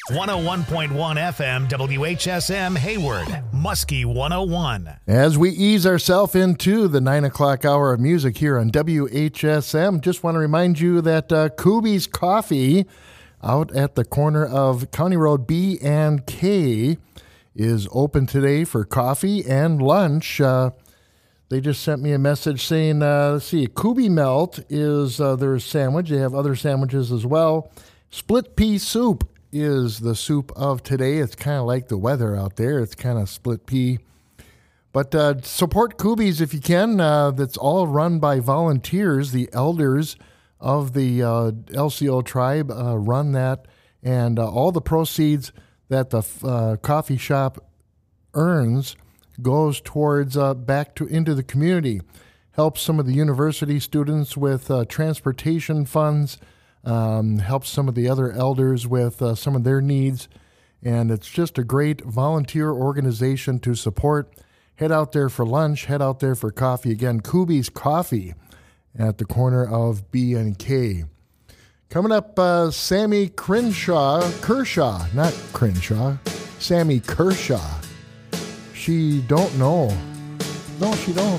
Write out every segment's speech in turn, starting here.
101.1 FM WHSM Hayward, Muskie 101. As we ease ourselves into the 9 o'clock hour of music here on WHSM, just want to remind you that Kubi's Coffee out at the corner of County Road B and K is open today for coffee and lunch. They just sent me a message saying, let's see, Kubi Melt is their sandwich. They have other sandwiches as well. Split pea soup is the soup of today. It's kind of like the weather out there. It's kind of split pea. But support Kubi's if you can. That's all run by volunteers. The elders of the LCO tribe run that. And all the proceeds that the coffee shop earns goes towards back into the community. Helps some of the university students with transportation funds. Helps some of the other elders with some of their needs, and it's just a great volunteer organization to support. Head out there for lunch, head out there for coffee. Again, Kubi's Coffee at the corner of B and K. Sammy Sammy Kershaw. She don't know. No, she don't.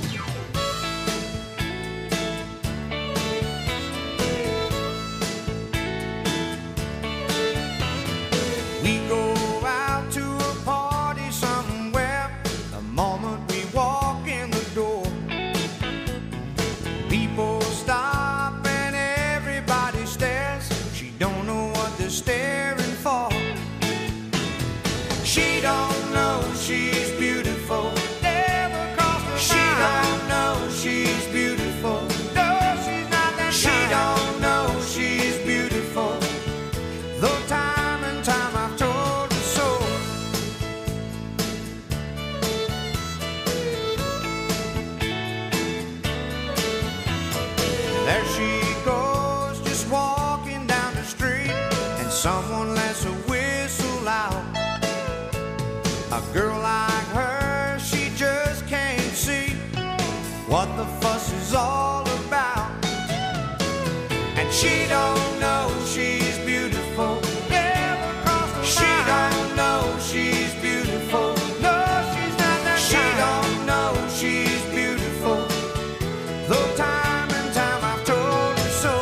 What the fuss is all about, and she don't know she's beautiful. Never crossed her mind. She don't know she's beautiful. No, she's not that She don't know she's beautiful. Though time and time I've told her so.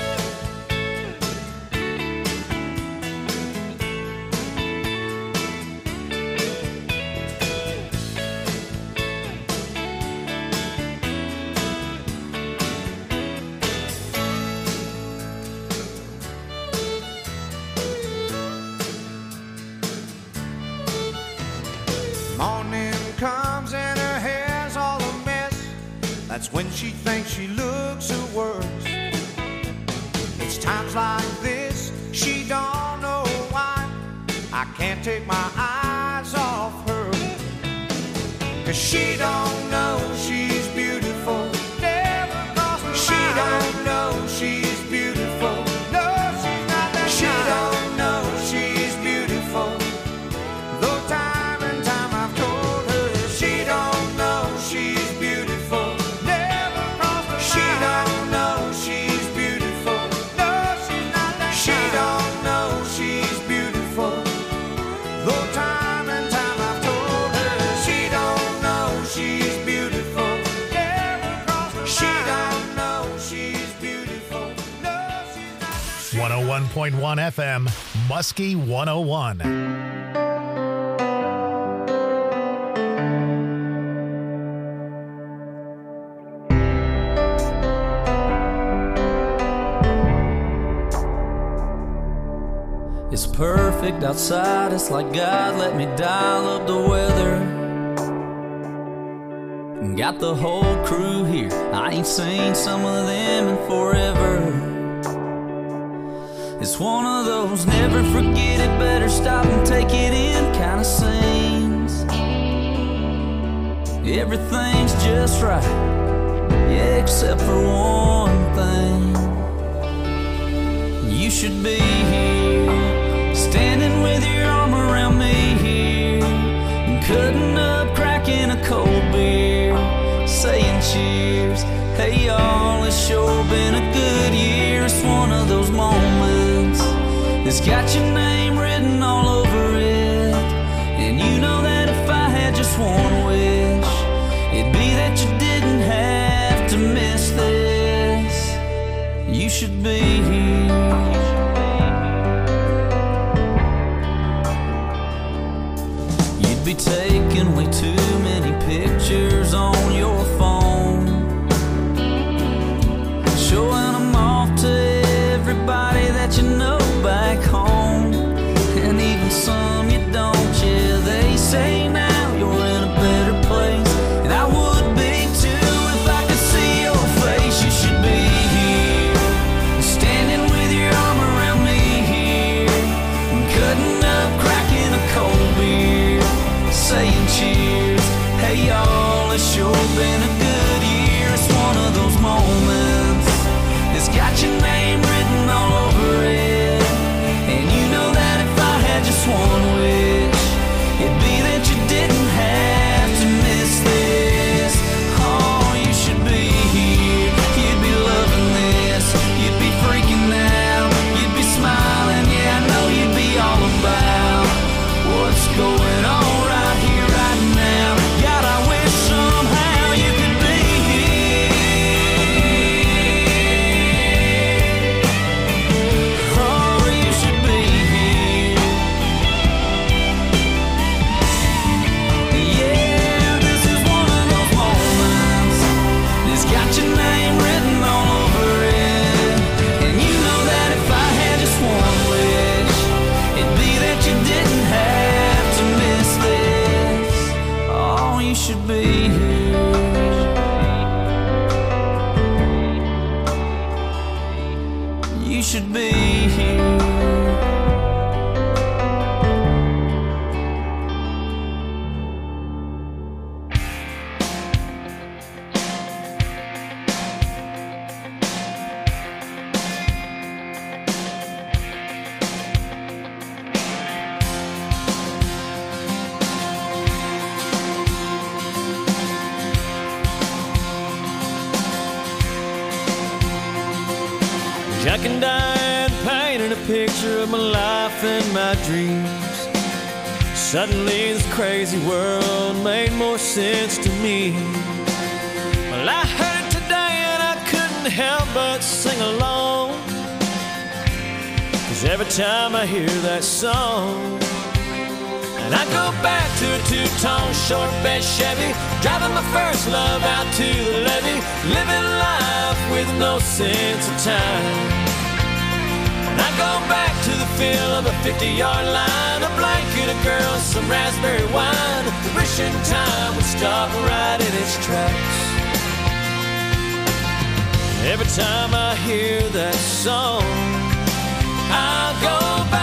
That's when she thinks she looks her worst. It's times like this, she don't know why I can't take my eyes off her. 'Cause she don't know she's beautiful. Never crossed her mind. She don't know she's beautiful. No, she's not that She don't know she's beautiful. Though time and time I've told her she don't know she's beautiful. 101.1 FM, Muskie 101. It's perfect outside, it's like God let me dial up the weather. Got the whole crew here, I ain't seen some of them in forever. It's one of those never forget it, better stop and take it in kind of scenes. Everything's just right, yeah, except for one thing. You should be here, standing with your arm around me here, cutting up, cracking a cold beer, saying cheers. Hey y'all, it's sure been a good year. It's one of those moments that's got your name written all over it. And you know that if I had just one wish, it'd be that you didn't have to miss this. You should be here. You'd be taking way too many pictures on your phone, showing them off to everybody that you know back home, and even some you don't. Yeah, they say now you're in a better place, and I would be too if I could see your face. You should be here, standing with your arm around me here, cutting up, cracking a cold beer, saying cheers. Hey y'all, it's sure been a good year. It's one of those moments that's got your name written all over it. And you know that if I had just one wish, it'd be that you didn't have to miss this. Oh, you should be here. You'd be loving this. You'd be freaking out. You'd be smiling. Yeah, I know you'd be all about what's going on right here, right now. God, I wish somehow you could be here. Oh, you should be here. Yeah, this is one of those moments that's got your name written all over it. And you know that if I had just one wish, it'd be that you didn't have to miss this. Oh, you should be here. You should be here. Jack and Diane painted a picture of my life and my dreams. Suddenly this crazy world made more sense to me. Well, I heard it today and I couldn't help but sing along, 'cause every time I hear that song, and I go back to a two-tone short bed Chevy, driving my first love out to the levee, living life with no sense of time. And I go back to the feel of a 50-yard line, a blanket, a girl, some raspberry wine, wishing time would stop right in its tracks. Every time I hear that song, I'll go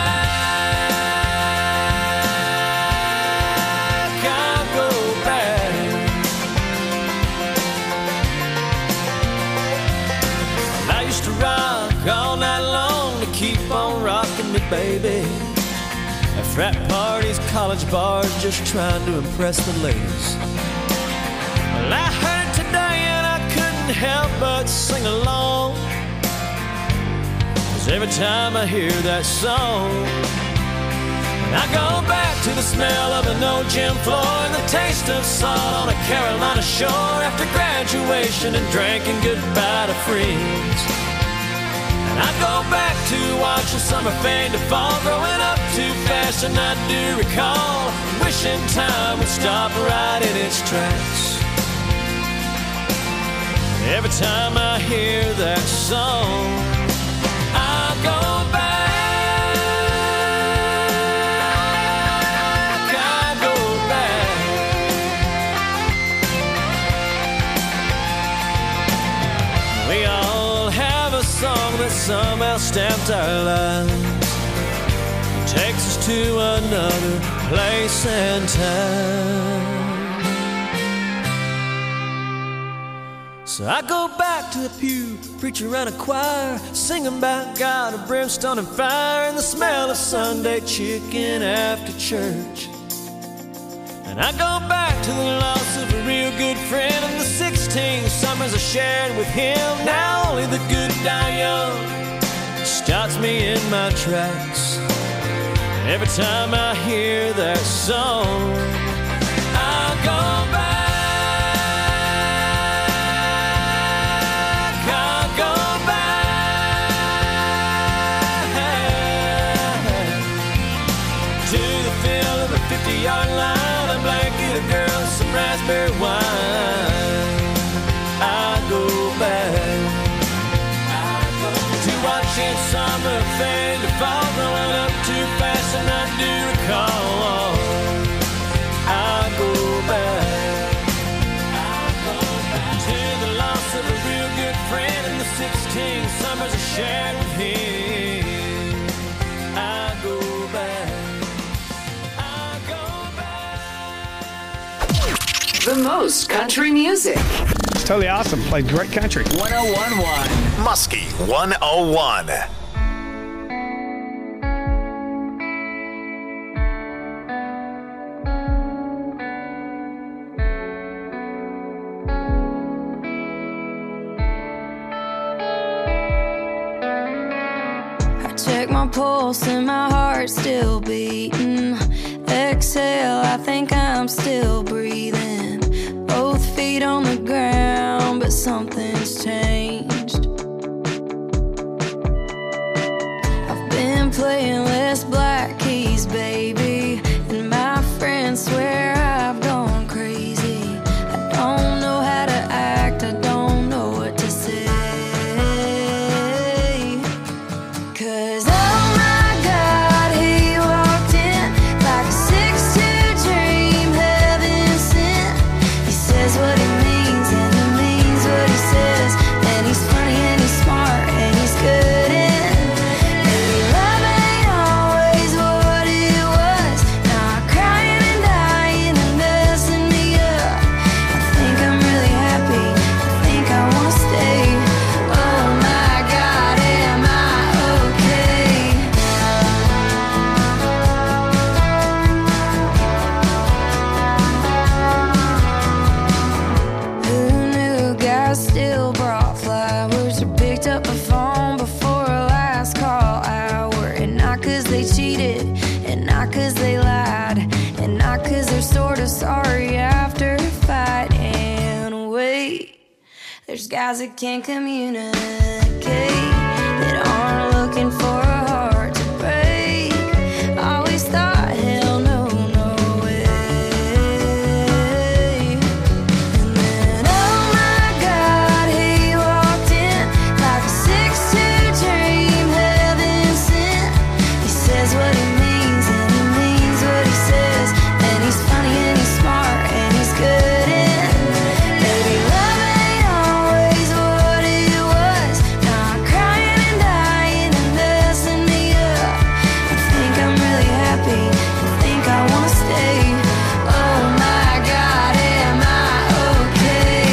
back, I'll go back. I used to rock all night long to keep on rocking me, baby. At frat parties, college bars, just trying to impress the ladies. Well, I heard it today and I couldn't help but sing along, 'cause every time I hear that song, I go back to the smell of an old gym floor and the taste of salt on a Carolina shore after graduation and drinking goodbye to friends. And I go back to watching summer fade to fall, growing up too fast and I do recall, wishing time would stop right in its tracks. Every time I hear that song, I go back, I go back. We all have a song that somehow stamped our lives, it takes us to another place and time. So I go back to the pew, preacher and a choir, singing about God and brimstone and fire, and the smell of Sunday chicken after church. And I go back to the loss of a real good friend and the 16 summers I shared with him. Now only the good die young. Start stops me in my tracks. Every time I hear that song, I'll go back. I'll go back to the field of a 50-yard line, a blanket of girls, some raspberry wine. I'll go back to watching summer fade to fall, growing up too fast and I do recall. I'll go back to the loss of a real good friend and the 16 summers I shared with him. I'll go back. I'll go back. The most country music. It's totally awesome. Played great country. 101.1 Muskie 101. Check my pulse and my heart's still beating. Exhale, I think I'm still breathing. Both feet on the ground, but something's changed. I've been playing less black keys, baby, and my friends swear I've gone crazy. I don't know how to act, I don't know what to say. 'Cause oh my God, he walked in like a 6'2" dream, heaven sent. He says what he means and he means what he says, and he's funny and he's smart and he's good and maybe love ain't always what it was. Now I'm crying and dying and messing me up. I think I'm really happy, I think I wanna stay. Oh my God, am I okay? Who knew guys still brought flowers or picked up a phone before a last call hour? And not 'cause they cheated, and not 'cause they lied, and not 'cause they're sort of sorry after a fight. And wait, there's guys that can't communicate, that aren't looking for a heart to break. Always thought, hell no, no way. And then, oh my God, he walked in like a 6'2" dream, heaven sent. He says what he means and he means what he says, and he's funny and he's smart and he's good and maybe love ain't always what it was. Now I'm crying and dying and messing me up. I think I'm really happy, I think I wanna stay. Oh my God, am I okay?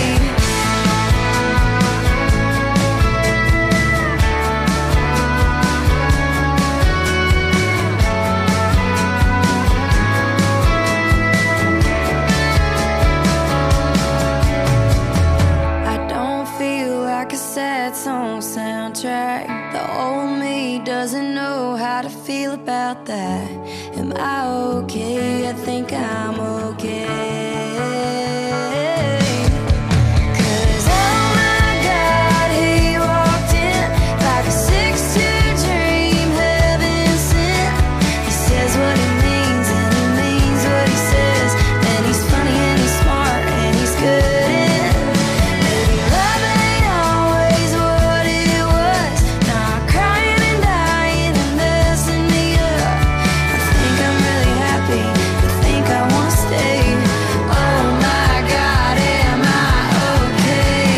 I don't feel like a sad song soundtrack. The old me doesn't know how to feel about that. Am I okay? I think I'm okay. 'Cause oh my God, he walked in like a 6'2" dream, heaven sent. He says what he means and he means what he says, and he's funny and he's smart and he's good and maybe love ain't always what it was. Now I'm crying and dying and messing me up. I think I'm really happy, I think I wanna stay. Oh my God, am I okay?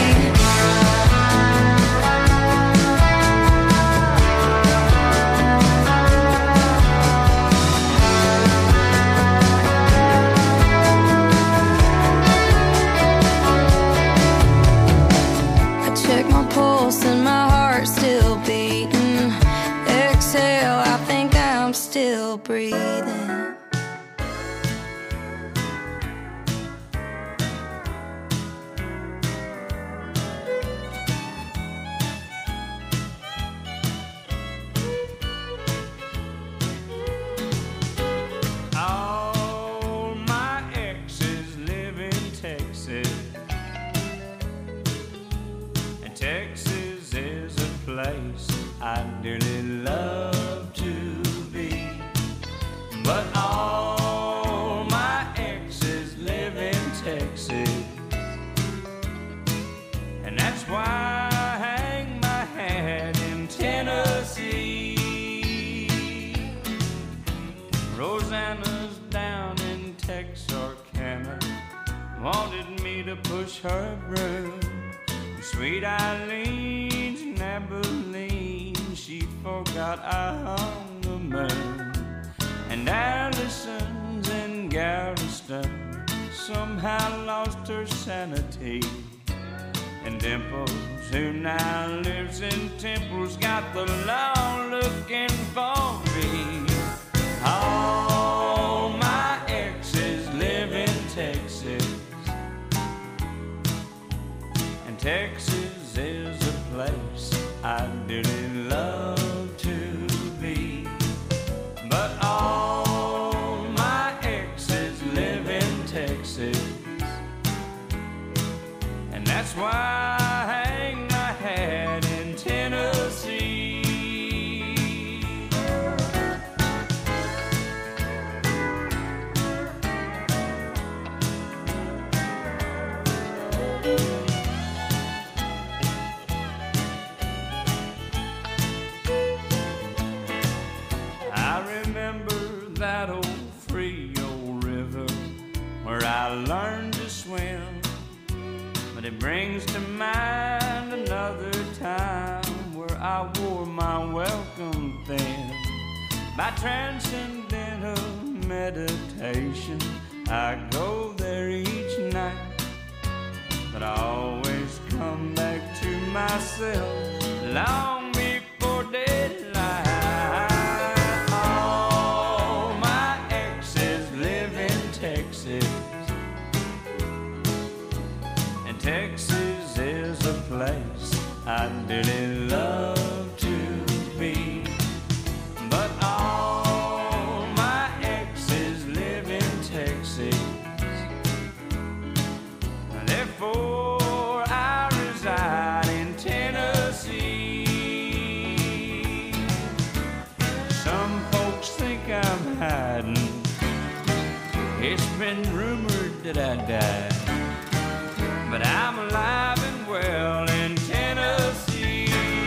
I check my pulse and my heart's still beating. Exhale, I think I'm still breathing. her broom. Sweet Eileen's in Abilene, she forgot on the moon. And Allison's in Galveston, somehow lost her sanity. And Dimples, who now lives in Temple's, got the law looking for me. All my exes live in Texas, and Texas is a place I really love to be. But all my exes live in Texas, and that's why I hang my hat in Tennessee. I remember that old Frio River where I learned to swim. But it brings to mind another time where I wore my welcome thin. By transcendental meditation, I go there each night. But I always come back to myself long before daylight. All my exes live in Texas, Texas is a place I really love to be. But all my exes live in Texas, therefore I reside in Tennessee. Some folks think I'm hiding, it's been rumored that I died, but I'm alive and well in Tennessee.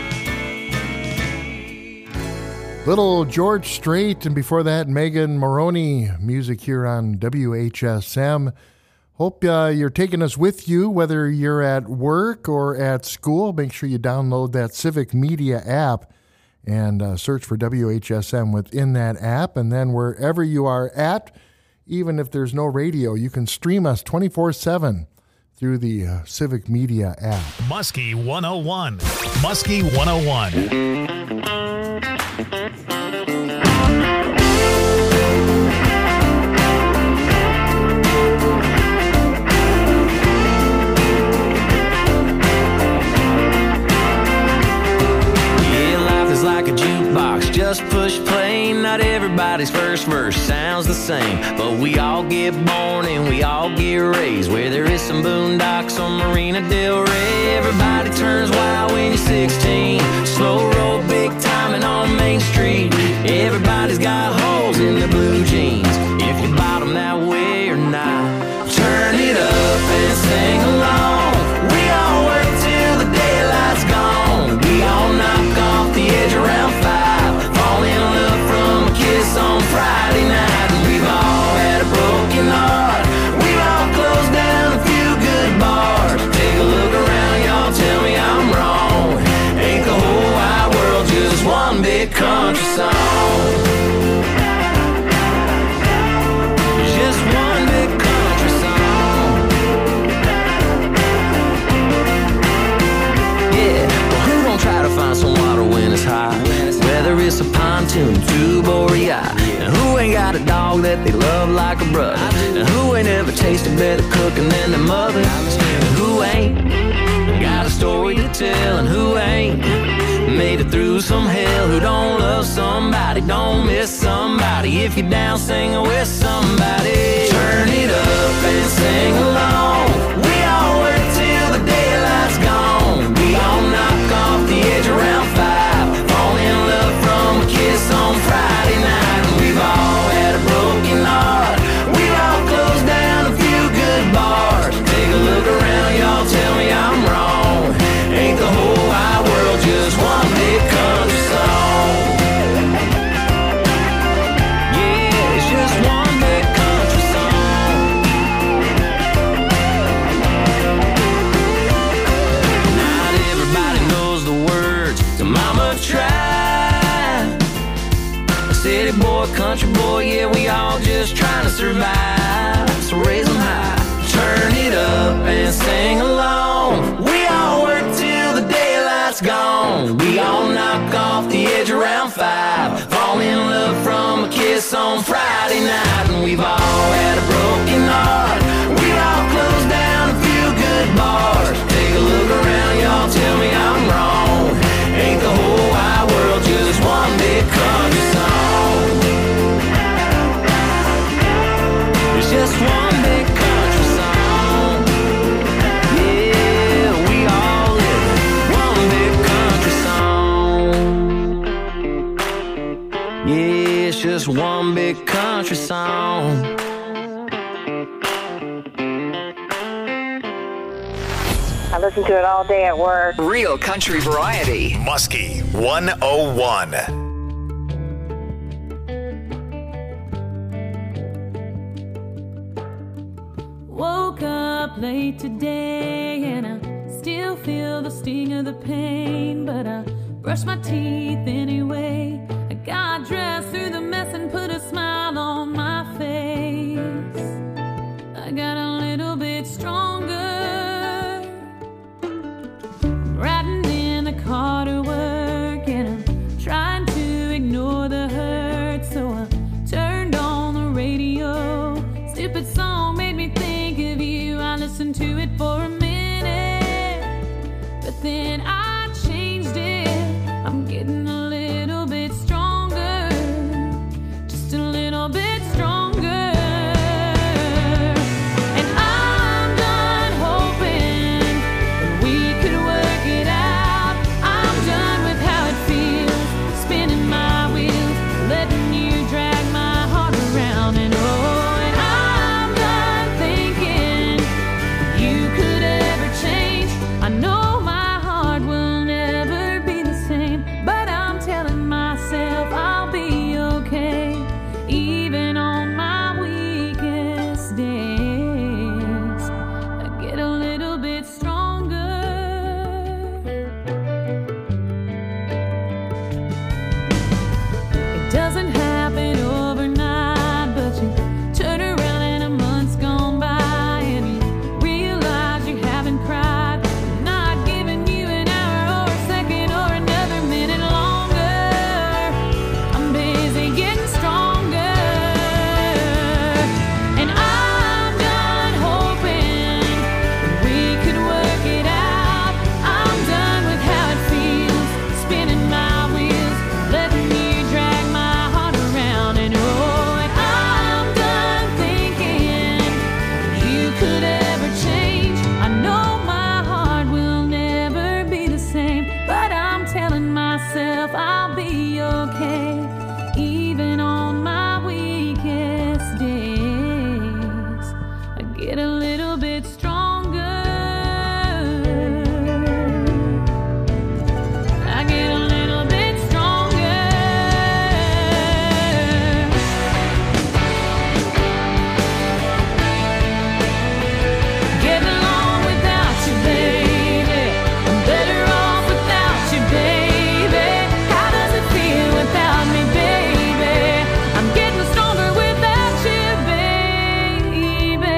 Little George Strait, and before that, Megan Moroney. Music here on WHSM. Hope you're taking us with you, whether you're at work or at school. Make sure you download that Civic Media app and search for WHSM within that app. And then wherever you are at, even if there's no radio, you can stream us 24/7. Through the Civic Media app. Muskie 101. Muskie 101. Yeah, life is like a jukebox, just push play. Not everybody's first verse sounds the same, but we all get born and we all get raised where there is some boondocks on Marina Del Rey. Everybody turns wild when you're 16, slow roll, big timing on Main Street. Everybody's got holes in their blue jeans, if you bottom that way or not. Turn it up and sing along, we all work till the daylight's gone. We all knock off the edge around 5, fall in love from a kiss on Friday night. And we've all had a broken heart, we've all closed down a few good bars. Take a look around, y'all, tell me I'm wrong. Ain't the whole wide world just one big country song? Just one big country song. Yeah, well, who gon' try to find some water when it's hot? Whether it's a pontoon, tube, or a yacht. And who ain't got a dog that they love like a brother? And who ain't ever tasted better cooking than their mother? And who ain't got a story to tell? And who ain't made it through some hell? Who don't love somebody, don't miss somebody? If you're down singing with somebody, turn it up and sing along. We all work till the daylight's gone. We all knock off the edge around 5, fall in love from a kiss on Friday night. And we've all had a broken heart, we've all closed down a few good bars. Take a look around, y'all, tell me I'm wrong. Ain't the whole wide world just one big country song? Yeah, it's just one big country song. city boy, country boy, yeah, we all just trying to survive. So raise them high, turn it up and sing along. We all work till the daylight's gone. We all knock off the edge around 5. Fall in love from a kiss on Friday night. And we've all had a broken heart. We all closed down a few good bars. Take a look around, y'all, tell me I'm wrong. Ain't the whole wide world just one big country song? It's just one big country song. Yeah, we all live one big country song. Yeah, it's just one big country song. I listen to it all day at work. Real country variety. Muskie 101. Woke up late today and I still feel the sting of the pain, but I brushed my teeth anyway. I got dressed through the mess and put a smile on my face. I got a little bit stronger. Riding in the car to work and I'm trying to ignore the hurt, so I turned on the radio. Stupid song made me think of you. I listened to it for a minute, but then I changed it. I'm getting a little bit stronger, just a little bit stronger. And I'm done hoping that we could work it out. I'm done with how it feels, spinning my wheels, letting you drag my heart around. And oh, and I'm done thinking you could ever change. I know my heart will never be the same, but I'm telling myself I'll be okay, even on my weakest days. I get a little bit stronger. It doesn't happen overnight, but you turn around and a month's gone by and you realize you haven't cried. I'm not giving you an hour or a second or another minute longer. I'm busy getting stronger. And I'm done hoping that we could work it out. I'm done with how it feels, spinning my wheels, letting you drag my heart around. And oh, and I'm done thinking you could ever change. I know my heart will never be the same, but I'm telling myself I'll be okay, even on my weakest days. I get a little bit stronger. I get a little bit stronger. Getting along without you, baby. I'm better off without you, baby. How does it feel without me, baby? I'm getting stronger without you, baby.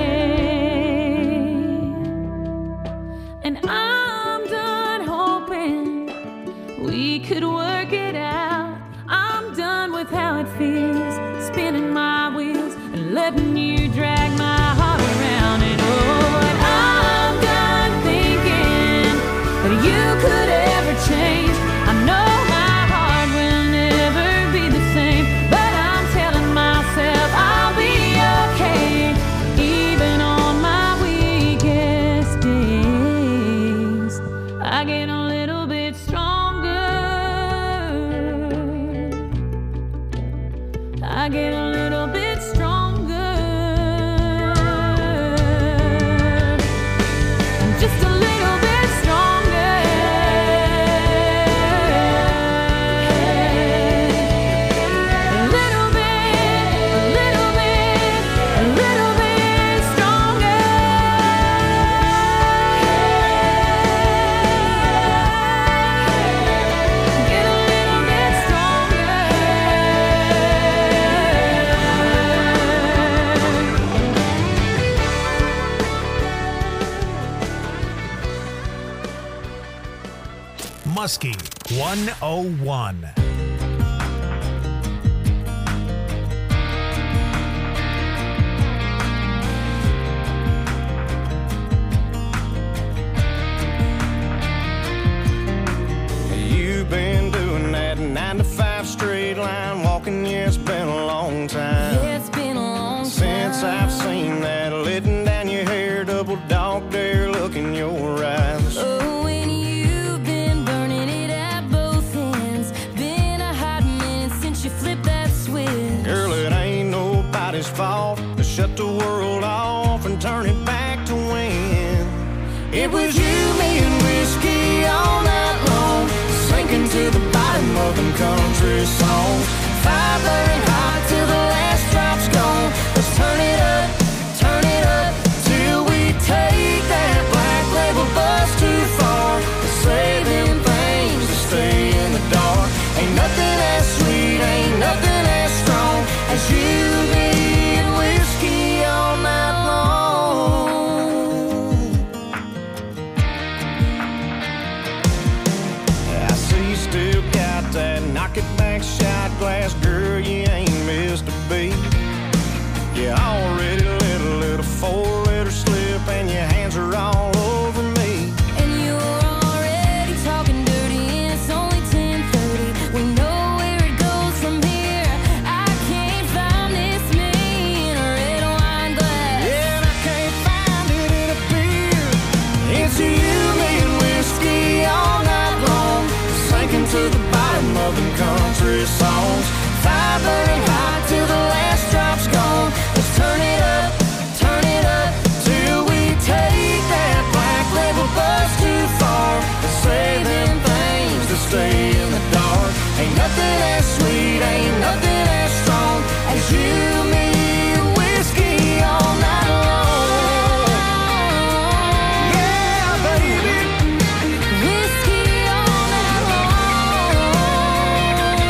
And I'm done hoping we could work it out. I'm done with how it feels, spinning my wheels and letting you drag my heart around. And oh, and I'm done thinking that you could ever change. I know my heart will never be the same, but I'm telling myself I'll be okay, even on my weakest days. I get a little bit stronger. I get a little bit stronger. Just a little bit stronger. A little bit, a little bit, a little bit stronger. Get a little bit stronger. Whiskey 101. You've been doing that 9 to 5 straight line walking, yeah, it's been a long time. Yeah, it's been a long time since I've seen that letting down your hair, double dog dare look in your eyes. Oh, and you've been burning it at both ends. Been a hot minute since you flipped that switch. Girl, it ain't nobody's fault to shut the world off and turn it back to when it was you, me, and whiskey all night long, sinking to the bottom of them country songs. Fire burning hot till the last drop's gone. Let's turn it up till we take that black label bus too far. To say them things to stay in the dark. Ain't nothing as sweet, ain't nothing as strong as you, me, and whiskey all night long. I see you still got that knock it back shot glass, girl, you ain't missed a beat. You already let a little 4-liter slip and your hands are all over me. And you're already talking dirty and it's only 10:30. We know where it goes from here. I can't find this me in a red wine glass. Yeah, and I can't find it in a beer. It's you, me, and whiskey all night long, sinking to the bottom of them country songs. Fire burning hot till the last drop's gone. Let's turn it up till we take that black label bus too far. To say them things to stay in the dark. Ain't nothing as sweet, ain't nothing as strong as you, me, and whiskey all night long. Yeah, baby. Whiskey all night long.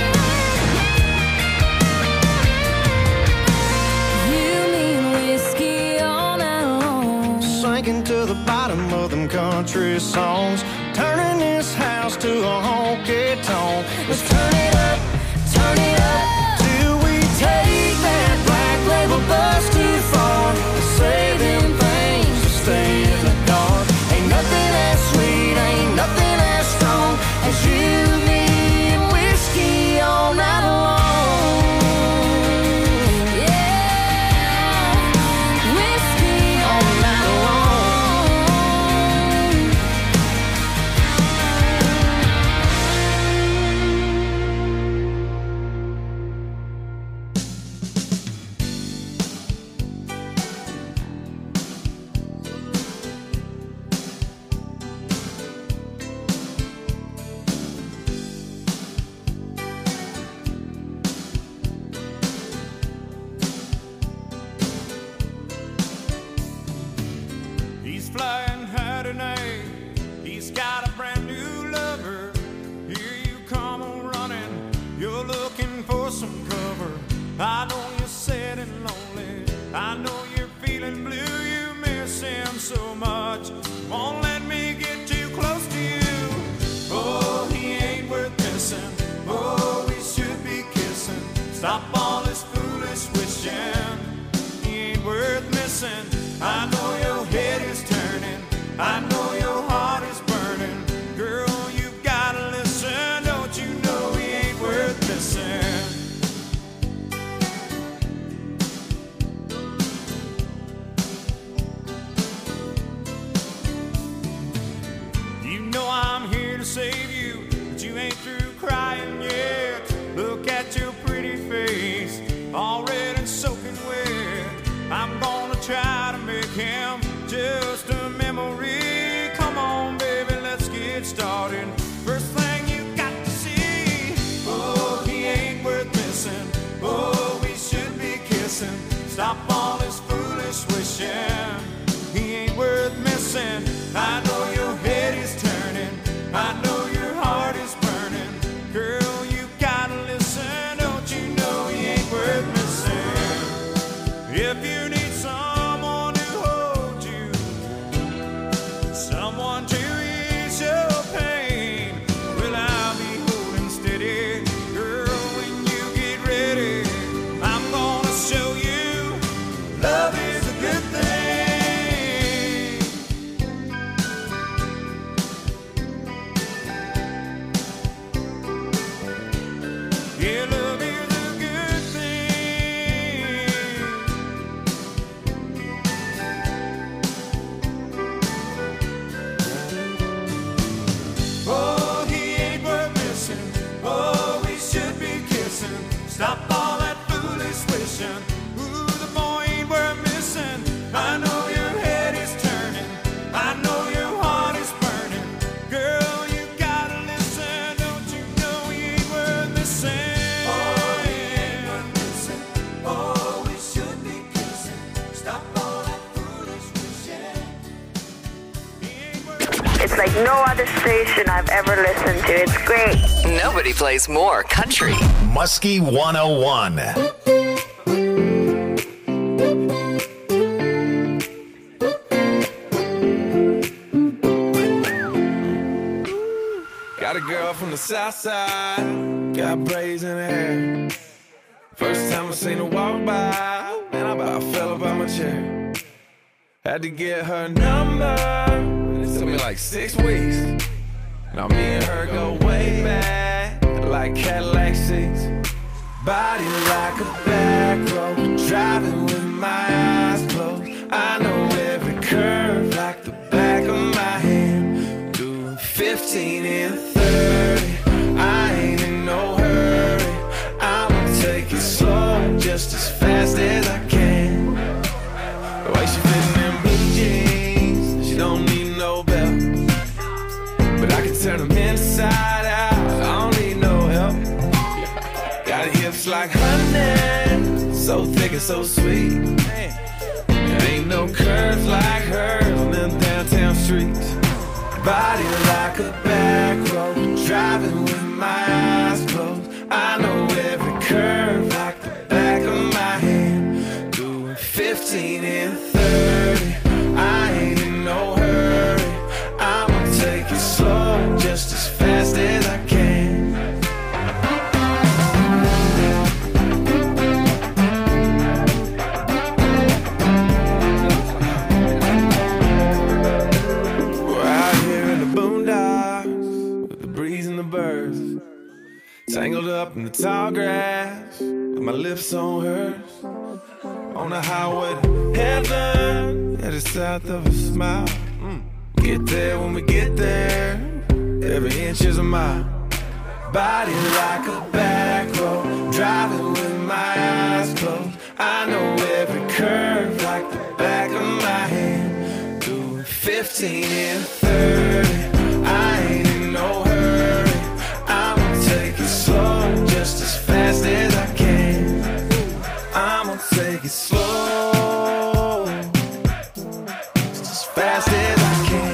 You mean whiskey all night long. Sinking to the bottom of them country songs, turning this house to a honky tonk. Let's turn it up till we take that black label bus too far. To say them things to stay in the dark. Ain't nothing as sweet, ain't nothing as strong as you, me, and whiskey all night long. Yeah, whiskey All night long. He's flying high tonight. He's got a brand new lover. Here you come on running. You're looking for some cover. I know you're sad and lonely. I know you're feeling blue. You miss him so much. Won't let me get too close to you. Oh, he ain't worth missing. Oh, we should be kissing. Stop all this foolish wishing. He ain't worth missing. I know your head is turning. I know your heart is burning. Girl, you gotta listen. Don't you know he ain't worth missing? You know I'm here to save you, but you ain't through crying yet. Look at your pretty face, all red and soaking wet. I'm gonna try to make him just a memory. Come on, baby, let's get started. First thing you got to see, oh, he ain't worth missing. Oh, we should be kissing. Stop all this foolish wishing. He ain't worth missing. I know your head is turning. I know your heart is burning. Girl, you gotta listen. Don't you know he ain't worth missing? If you need someone to hold you, someone to ease your pain, Yeah, love is a good thing. Oh, he ain't worth missing. Oh, we should be kissing. Stop all that foolish wishing. Ooh, the boy ain't worth missing. I know your head is turning. I know your heart is burning. Girl, you gotta listen. Don't you know he ain't worth missing? Oh, he ain't worth missing. Oh, we should be kissing. Stop all that foolish wishing. It's like no other station I've ever listened to. It's great. Nobody plays more country. Muskie 101. Got a girl from the south side, got braids in her hair. First time I seen her walk by, man, I about fell up out my chair. Had to get her number, it took me like 6 weeks. Now me and her go way back, like Cadillac seats. Body like a back road, driving with my eyes closed. I know every curve like the back of my hand. Doing 15 and 30, I ain't in no hurry. I'ma take it slow, just as fast as I can. The way she fitting in blue jeans, she don't need no belt. But I can turn them inside out, I don't need no help. Got hips like honey, so thick and so sweet. There ain't no curves like hers on them downtown streets. Body like a back road, driving with my eyes closed. I know every curve like the back of my hand. Doing 15 and 30, I ain't in no hurry. I'ma take it slow, just as fast as I can. Tangled up in the tall grass, with my lips on hers. On the highway to heaven, headed south of a smile. Get there when we get there, every inch is a mile. Body like a back road, driving with my eyes closed. I know every curve like the back of my hand. Doing 15 and 30, I ain't in no hurry. I'ma take it slow, just as fast as I can. I'ma take it slow, just as fast as I can.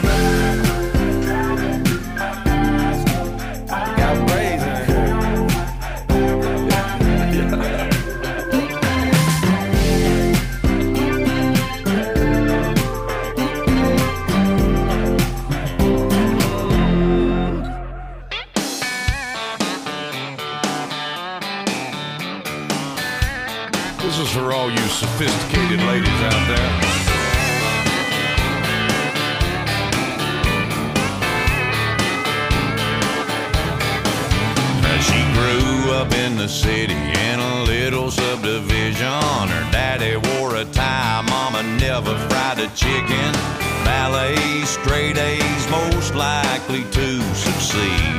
Got braids in her. This is for all you sophisticated ladies out there. She grew up in the city in a little subdivision. Her daddy wore a tie, mama never fried a chicken. Ballet, straight A's, most likely to succeed.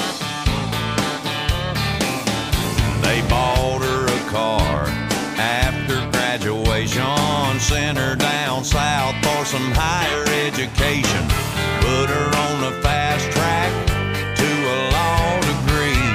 They bought her a car after graduation, sent her down south for some higher education, put her on the fast track to a law degree.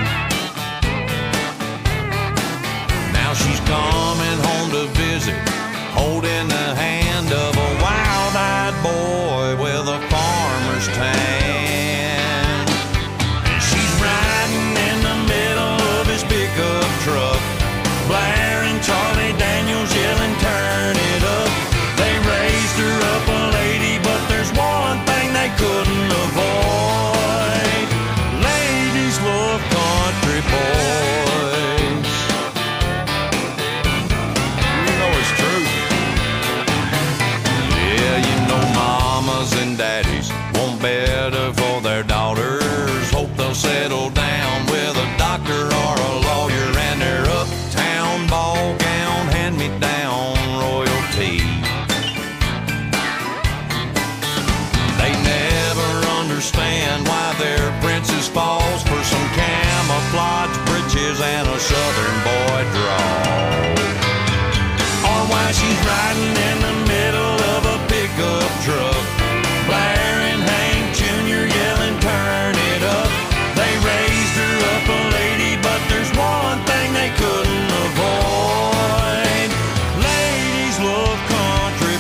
Now she's coming home to visit, holding the hand of a wild-eyed boy with a farmer's tan. And she's riding in the middle of his pickup truck, blaring Charlie Daniels, yelling, turn it up. They raised her up a lady, but there's one thing they couldn't avoid. Ladies love country boys. You know it's true. Yeah, you know mamas and daddies want better for their daughters. Hope they'll settle down with a doctor or a lawyer britches and a southern boy drawl. Or while she's riding in the middle of a pickup truck, Blair and Hank Jr. yelling, turn it up. They raised her up a lady, but there's one thing they couldn't avoid. Ladies love country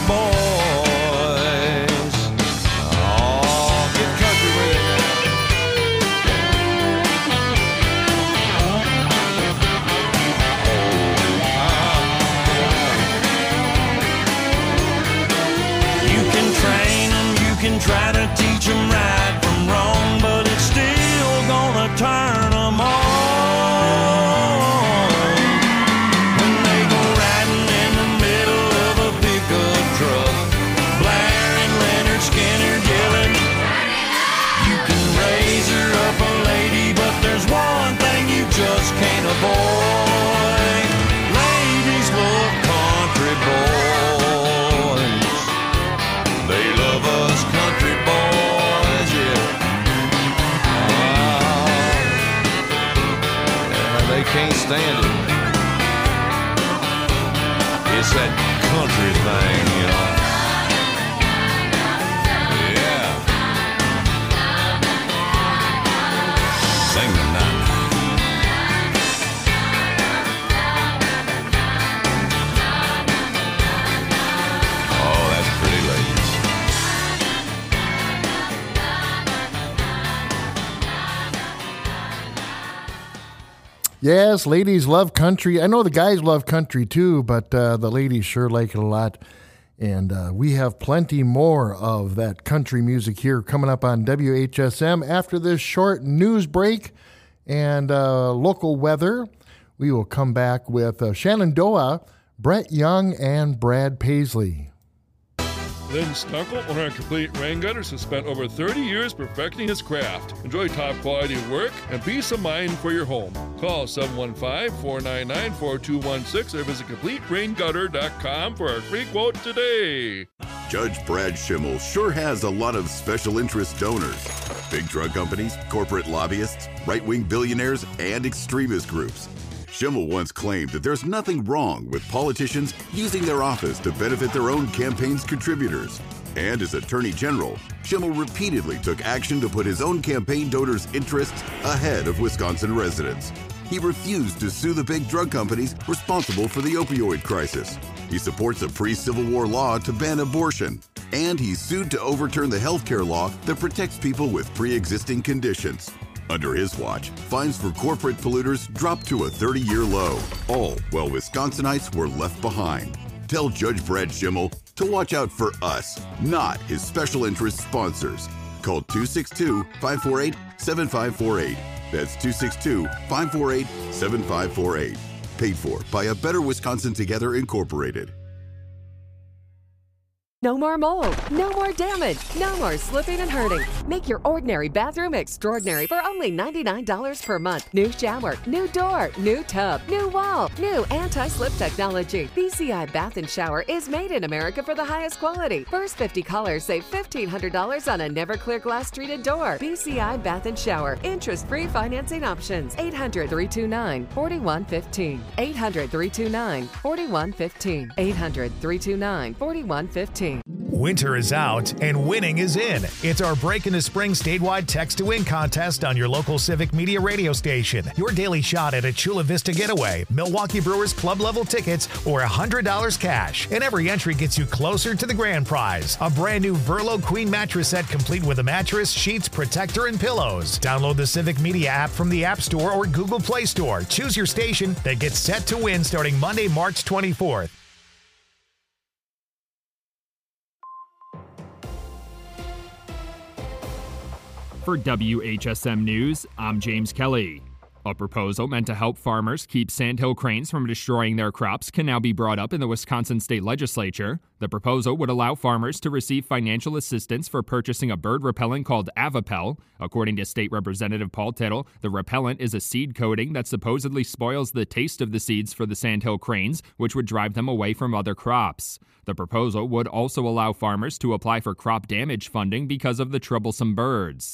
boys. Oh, get country with it now. You can train them, you can try to teach them right from wrong, but it's still gonna turn them on. When they go riding in the middle of a pickup truck, Blair and Leonard Skinner yelling, you can raise her up a lady, but there's one thing you just can't avoid. Ladies love country boys. They love us country boys, yeah. Yeah, they can't stand it. It's that country thing, you know. Yeah. Sing the night. Oh, that's pretty, ladies. Yes, ladies love country. I know the guys love country too, but the ladies sure like it a lot. And we have plenty more of that country music here coming up on WHSM after this short news break and local weather. We will come back with Shenandoah, Brett Young, and Brad Paisley. Lynn Stunkel, owner of Complete Rain Gutters, has spent over 30 years perfecting his craft. Enjoy top quality work and peace of mind for your home. Call 715-499-4216 or visit CompleteRainGutter.com for a free quote today. Judge Brad Schimmel sure has a lot of special interest donors. Big drug companies, corporate lobbyists, right-wing billionaires, and extremist groups. Schimmel once claimed that there's nothing wrong with politicians using their office to benefit their own campaign's contributors. And as Attorney General, Schimmel repeatedly took action to put his own campaign donors' interests ahead of Wisconsin residents. He refused to sue the big drug companies responsible for the opioid crisis. He supports a pre-Civil War law to ban abortion. And he sued to overturn the health care law that protects people with pre-existing conditions. Under his watch, fines for corporate polluters dropped to a 30-year low, all while Wisconsinites were left behind. Tell Judge Brad Schimmel to watch out for us, not his special interest sponsors. Call 262-548-7548. That's 262-548-7548. Paid for by A Better Wisconsin Together, Incorporated. No more mold, no more damage, no more slipping and hurting. Make your ordinary bathroom extraordinary for only $99 per month. New shower, new door, new tub, new wall, new anti-slip technology. BCI Bath and Shower is made in America for the highest quality. First 50 callers save $1,500 on a never clear glass treated door. BCI Bath and Shower. Interest-free financing options. 800-329-4115. 800-329-4115. 800-329-4115. Winter is out and winning is in. It's our Break into Spring statewide text to win contest on your local Civic Media radio station. Your daily shot at a Chula Vista getaway, Milwaukee Brewers club level tickets, or $100 cash. And every entry gets you closer to the grand prize. A brand new Verlo Queen mattress set complete with a mattress, sheets, protector, and pillows. Download the Civic Media app from the App Store or Google Play Store. Choose your station that gets set to win starting Monday, March 24th. For WHSM News, I'm James Kelly. A proposal meant to help farmers keep sandhill cranes from destroying their crops can now be brought up in the Wisconsin State Legislature. The proposal would allow farmers to receive financial assistance for purchasing a bird repellent called Avapel. According to State Representative Paul Tittle, the repellent is a seed coating that supposedly spoils the taste of the seeds for the sandhill cranes, which would drive them away from other crops. The proposal would also allow farmers to apply for crop damage funding because of the troublesome birds.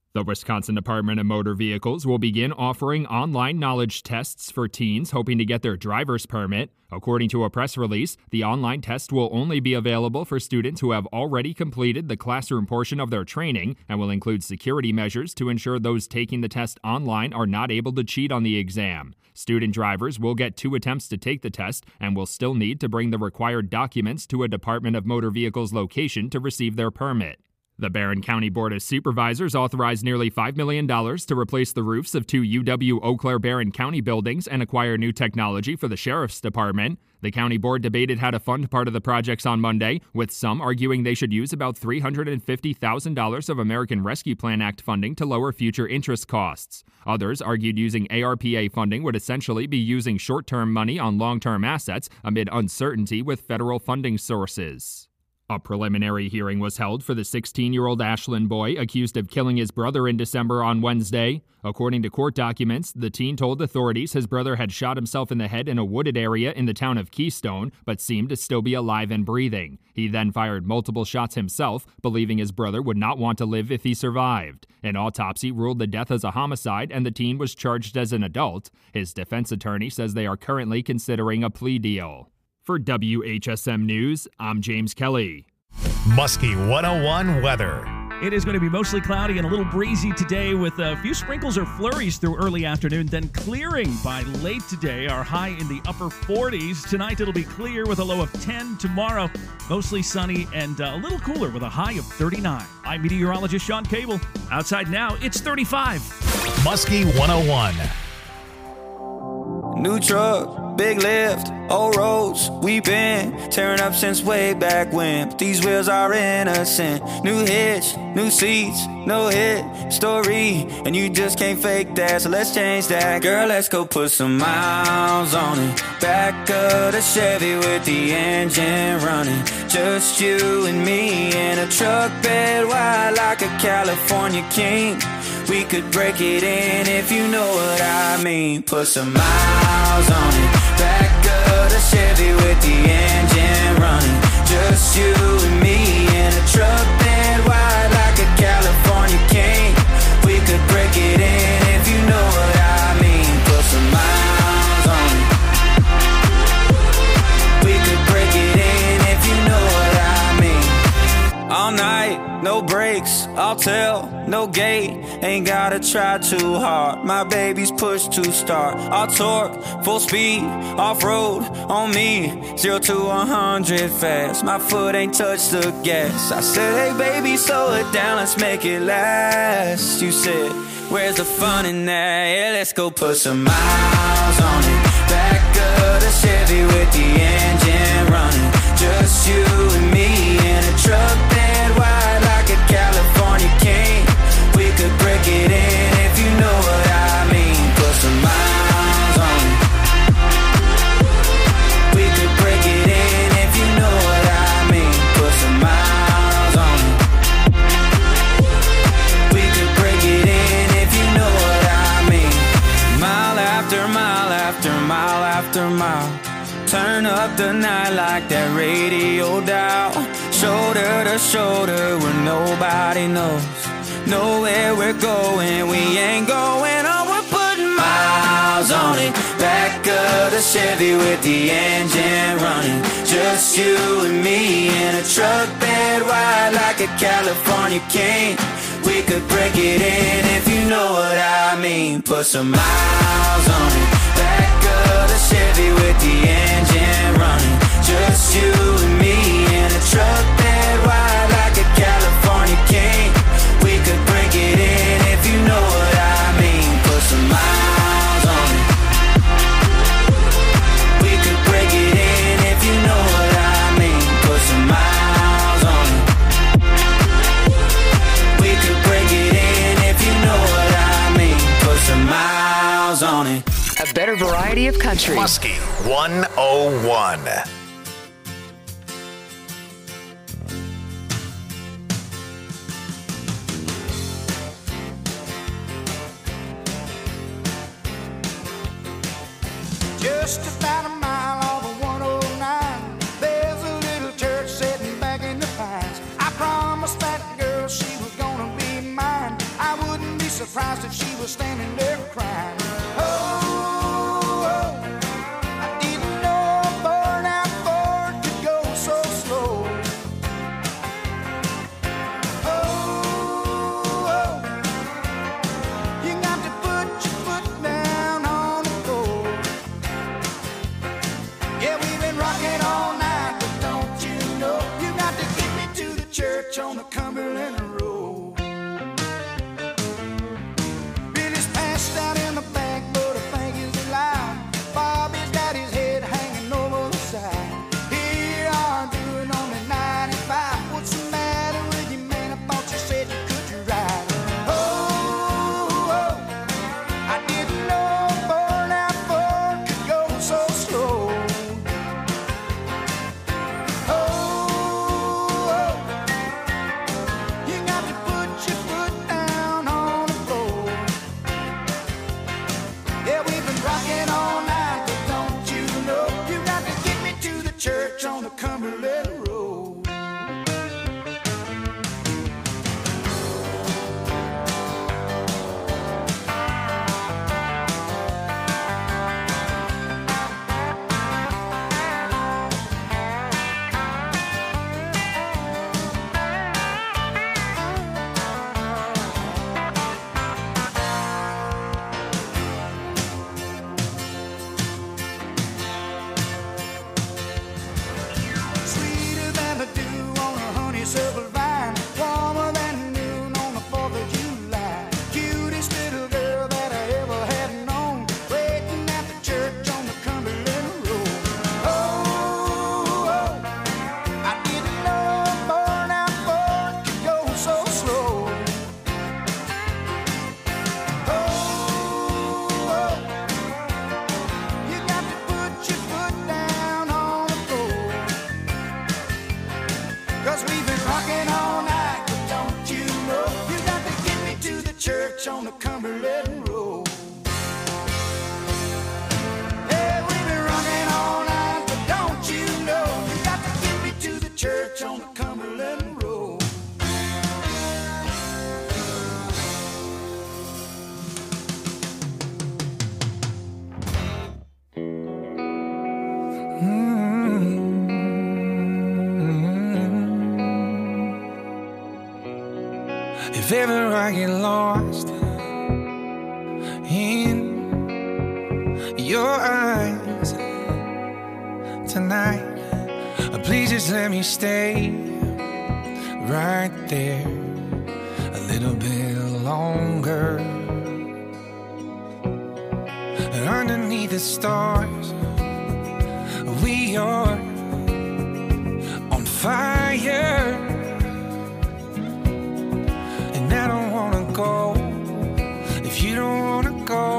The Wisconsin Department of Motor Vehicles will begin offering online knowledge tests for teens hoping to get their driver's permit. According to a press release, the online test will only be available for students who have already completed the classroom portion of their training and will include security measures to ensure those taking the test online are not able to cheat on the exam. Student drivers will get 2 attempts to take the test and will still need to bring the required documents to a Department of Motor Vehicles location to receive their permit. The Barron County Board of Supervisors authorized nearly $5 million to replace the roofs of 2 UW-Eau Claire Barron County buildings and acquire new technology for the Sheriff's Department. The county board debated how to fund part of the projects on Monday, with some arguing they should use about $350,000 of American Rescue Plan Act funding to lower future interest costs. Others argued using ARPA funding would essentially be using short-term money on long-term assets amid uncertainty with federal funding sources. A preliminary hearing was held for the 16-year-old Ashland boy accused of killing his brother in December on Wednesday. According to court documents, the teen told authorities his brother had shot himself in the head in a wooded area in the town of Keystone, but seemed to still be alive and breathing. He then fired multiple shots himself, believing his brother would not want to live if he survived. An autopsy ruled the death as a homicide, and the teen was charged as an adult. His defense attorney says they are currently considering a plea deal. For WHSM News, I'm James Kelly. Muskie 101 weather. It is going to be mostly cloudy and a little breezy today with a few sprinkles or flurries through early afternoon, then clearing by late today. Our high in the upper 40s. Tonight it'll be clear with a low of 10. Tomorrow, mostly sunny and a little cooler with a high of 39. I'm meteorologist Sean Cable. Outside now, it's 35. Muskie 101. New truck, big lift, old roads, we been tearing up since way back when. But these wheels are innocent. New hitch, new seats, no hit story, and you just can't fake that, so let's change that. Girl, let's go put some miles on it. Back of the Chevy with the engine running. Just you and me in a truck bed wide like a California king. We could break it in if you know what I mean. Put some miles on it. Back of the Chevy with the engine running. Just you and me in a truck bed wide like a California king. We could break it in if you know what I mean. Put some miles on it. We could break it in if you know what I mean. All night, no brakes, I'll tell, no gate. Ain't gotta try too hard. My baby's push to start. I'll torque, full speed, off-road on me. 0 to 100 fast. My foot ain't touched the gas. I said, hey baby, slow it down, let's make it last. You said, where's the fun in that? Yeah, let's go put some miles on it. Back of the Chevy with the engine running. Just you and me in a truck bed wide like a California king. We could break it in if you know what I mean. Put some miles on it. We could break it in if you know what I mean. Put some miles on it. We could break it in if you know what I mean. Mile after mile after mile after mile. Turn up the night like that radio dial. Shoulder to shoulder where nobody knows. Know where we're going, we ain't going on. We're putting miles on it. Back of the Chevy with the engine running. Just you and me in a truck bed wide like a California king. We could break it in if you know what I mean. Put some miles on it. Back of the Chevy with the engine running. Just you and me in a truck bed wide like a California king. We could break it in if you know what I mean. Put some miles on it. We could break it in if you know what I mean. Put some miles on it. We could break it in if you know what I mean. Put some miles on it. A better variety of country. Muskie 101. Just about a mile off of 109, there's a little church sitting back in the pines. I promised that girl she was gonna be mine. I wouldn't surprised that she was standing there crying. Oh, I didn't know a burnout Ford could go so slow. Oh, you got to put your foot down on the floor. Yeah, we've been rocking all night, but don't you know you got to get me to the church on the Cumberland Road. Billy's passed out in the back, but I think he's alive. Bobby's got his head hanging over the side. Here you are doing only 95. What's the matter with you, man? I thought you said you could ride. Oh, I didn't know a burnout Ford could go so slow. Oh, you got to put your foot down on the floor. Yeah, we've been rocking all night, but don't you know you got to get me to the church on the Cumberland Road. Sweeter than the dew on a honeysuckle vine, warmer than noon on the 4th of July. Cutest little girl that I ever had known, waiting at the church on the Cumberland Road. Oh, I didn't know a burnout Ford could go so slow. Oh, you got to put your foot down on the floor. 'Cause we've been rocking all night, but don't you know you got to get me to the church on the Cumberland Road. Yeah, we've been rocking all night, but don't you know you got to get me to the church on the Cumberland Road. If ever I get lost in your eyes tonight, please just let me stay right there a little bit longer. And underneath the stars, we are on fire. And I don't wanna go if you don't wanna go.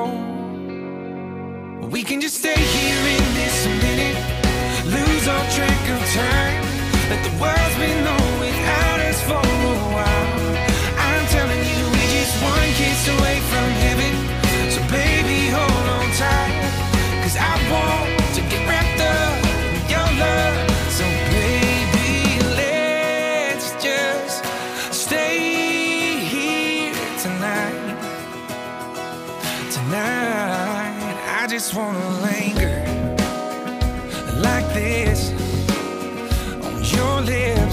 We can just stay here in this minute, lose all track of time. Let the world's been on without us for a while. I'm telling you, we're just one kiss away from heaven. So baby, hold on tight, 'cause I want to get wrapped up in your love. So baby, let's just stay tonight. I just wanna linger like this on your lips.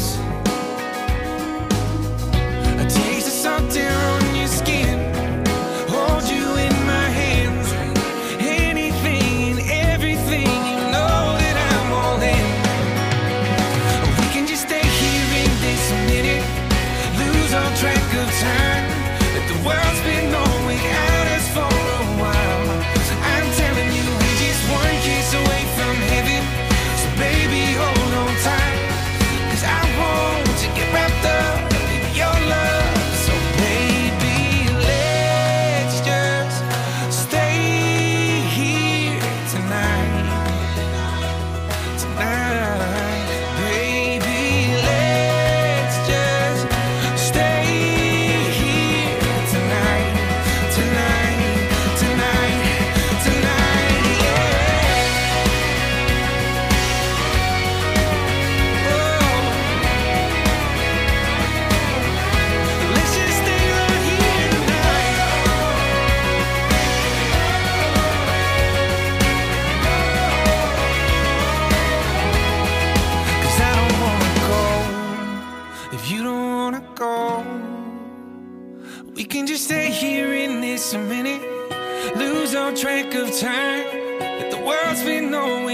A taste of salt air on your skin, hold you in my hands. Anything and everything, you know that I'm all in. We can just stay here in this minute, lose all track of time. Let the world's been on without us for a while. I'm telling you, we're just one kiss away from heaven. So baby, hold on tight, 'cause I want to get wrapped up in your love. So baby,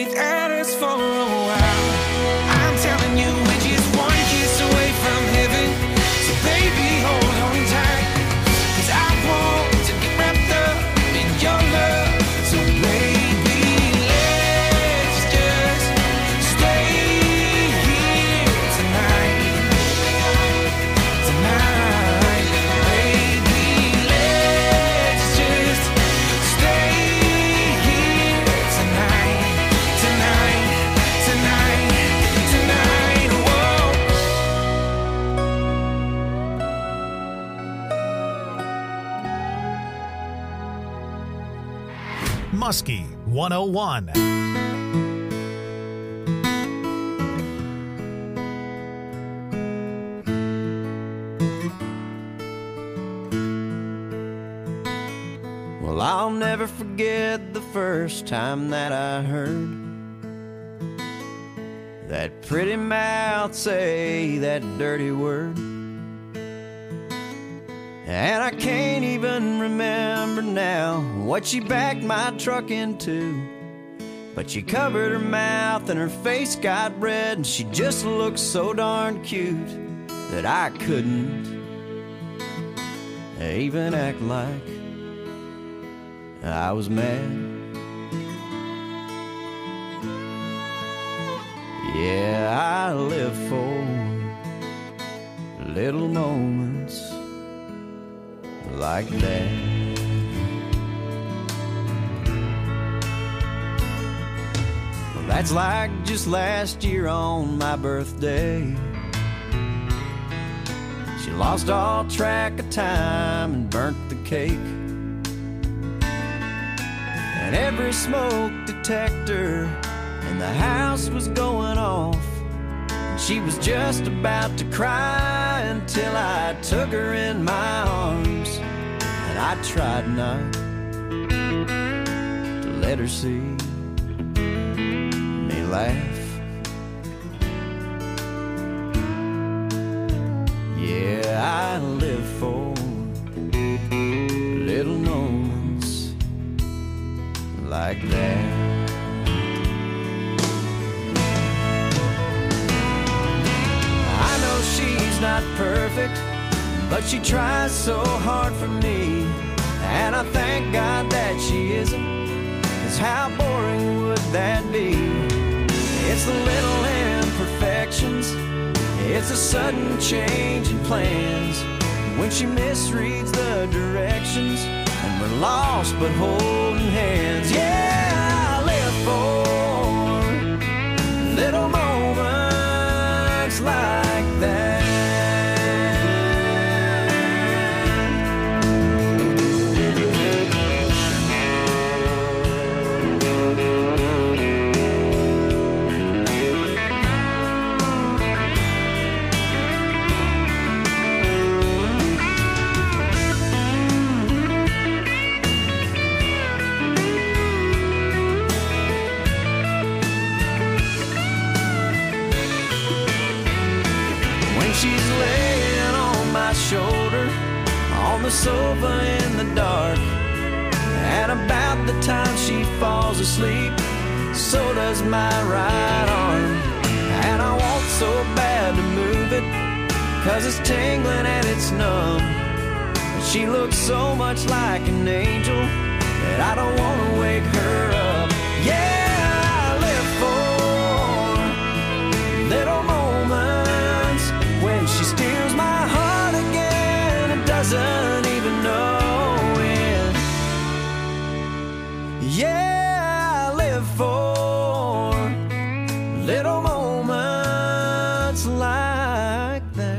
without us for a while. I'm telling you, we're just one kiss away from heaven. So baby, hold on tight, 'cause I want to get wrapped up in your love. So baby, let's just stay here tonight. Tonight, baby, let's just stay here tonight. Tonight, tonight, tonight, whoa. Muskie 101. Well, I'll never forget the first time that I heard that pretty mouth say that dirty word. And I can't even remember now what she backed my truck into. But she covered her mouth and her face got red, and she just looked so darn cute that I couldn't even act like I was mad. Yeah, I live for little moments like that. Well, that's like just last year on my birthday. She lost all track of time and burnt the cake. And every smoke detector in the house was going off. And she was just about to cry until I took her in my arms. And I tried not to let her see me laugh. Yeah, I live for little moments like that. I know she's not perfect, but she tries so hard for me. And I thank God that she isn't, 'cause how boring would that be? It's the little imperfections, it's a sudden change in plans, when she misreads the directions and we're lost but holding hands. Yeah, I live for little moments like that. She's laying on my shoulder on the sofa in the dark, and about the time she falls asleep, so does my right arm. And I want so bad to move it, 'cause it's tingling and it's numb. But she looks so much like an angel that I don't want to wake her up. Yeah, I live for little moments when she steals my heart again and doesn't even know it. Yeah, I live for little moments like that.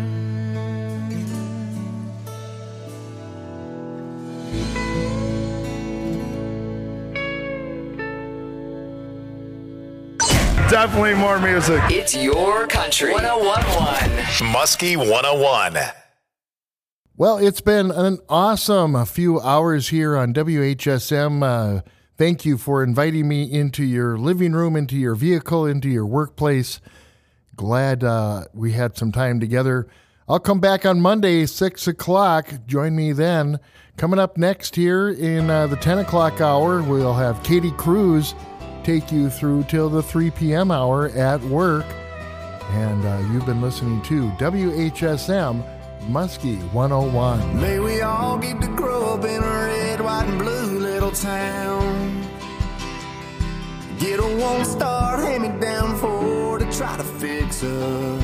Definitely more music. It's your country. 101.1. Muskie 101. Well, it's been an awesome few hours here on WHSM. Thank you for inviting me into your living room, into your vehicle, into your workplace. Glad we had some time together. I'll come back on Monday, 6 o'clock. Join me then. Coming up next here in the 10 o'clock hour, we'll have Katie Cruz take you through till the 3 p.m. hour at work. And you've been listening to WHSM Muskie 101. May we all get to grow up in a red, white, and blue little town. Get a one-star hand-me-down Ford to try to fix up.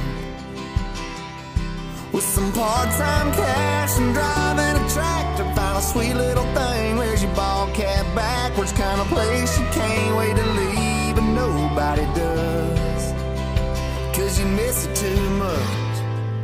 With some part-time cash and driving a tractor, find a sweet little thing. Where's your ball cap backwards? Kind of place you can't wait to leave, but nobody does, 'cause you miss it too much.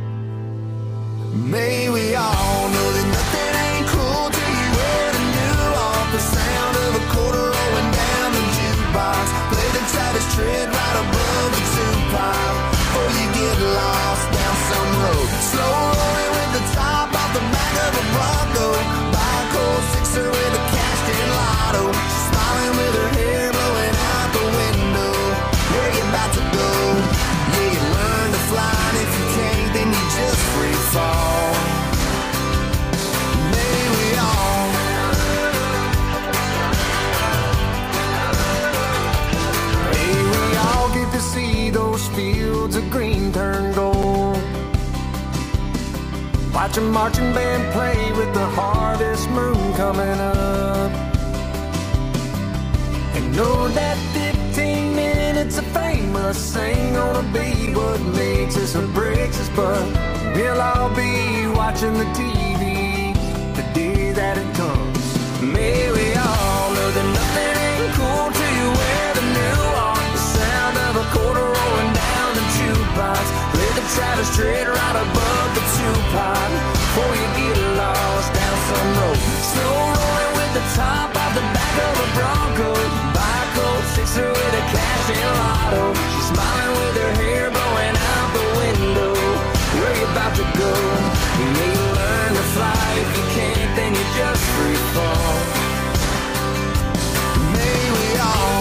May we all know that nothing ain't cool till you wear the new off. The sound of a quarter rolling down the jukebox. Play the Travis Tritt right above the two-pile, before you get lost down some road. Slow rolling with the top off the back of a Bronco. Buy a cold sixer with a cashed-in lotto. She's smiling with her hair blowing out the window. Where you about to go? Yeah, you learn to fly, and if you can't, then you just free fall. May we all get to see those fields of green turn gold. Watch a marching band play with the harvest moon coming up. And know that 15 minutes of fame must ain't gonna be what makes us or breaks us, but we'll all be watching the TV the day that it comes. May we all know that nothing ain't cool till you wear the new off. The sound of a quarter rolling down the jukebox. Play the Travis Tritt right above the two-pot, before you get lost down some road. Slow rolling with the top off the back of a Bronco. Buy a cold sixer with a cash-in lotto. She's smiling with her hair blowing out the window. Where you about to go? You may learn to fly. If you can't, then you just free fall. May we all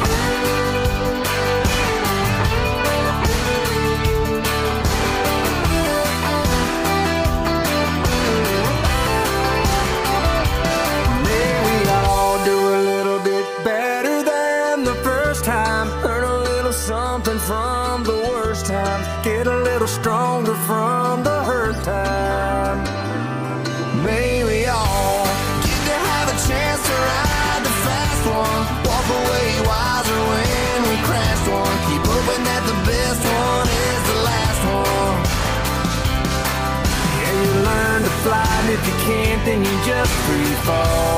something from the worst times, get a little stronger from the hurt time. May we all get to have a chance to ride the fast one, walk away wiser when we crashed one. Keep hoping that the best one is the last one. Yeah, you learn to fly, and if you can't, then you just free fall.